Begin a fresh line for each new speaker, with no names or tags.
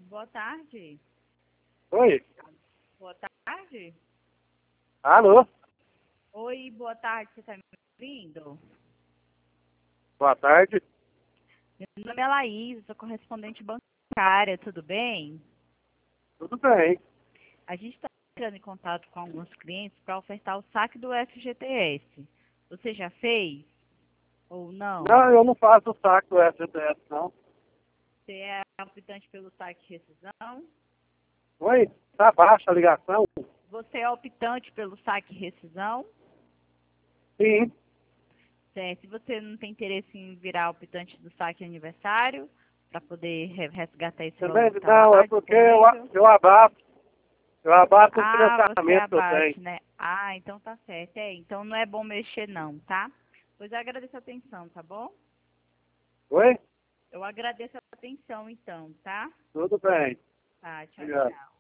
Boa tarde.
Oi?
Boa tarde.
Alô?
Oi, boa tarde. Você está me ouvindo?
Boa tarde.
Meu nome é Laís, sou correspondente bancária, tudo bem?
Tudo bem?
A gente está entrando em contato com alguns clientes para ofertar o saque do FGTS. Você já fez ou não?
Não, eu não faço o saco do FGTS, não.
Você é optante pelo saque rescisão?
Oi? Tá baixa a ligação?
Você é optante pelo saque rescisão?
Sim.
Certo. Se você não tem interesse em virar optante do saque aniversário, para poder resgatar esse valor
Também,
que está
não, é
lá
porque
disponível?
eu abato os
Ah, você
financiamentos que eu
abate,
tenho.
né? Ah, então tá certo. Então não é bom mexer não, tá? Pois eu agradeço a atenção, tá bom?
Oi?
Eu agradeço a atenção então, tá?
Tudo bem.
Tá, tchau,
Obrigado.
tchau.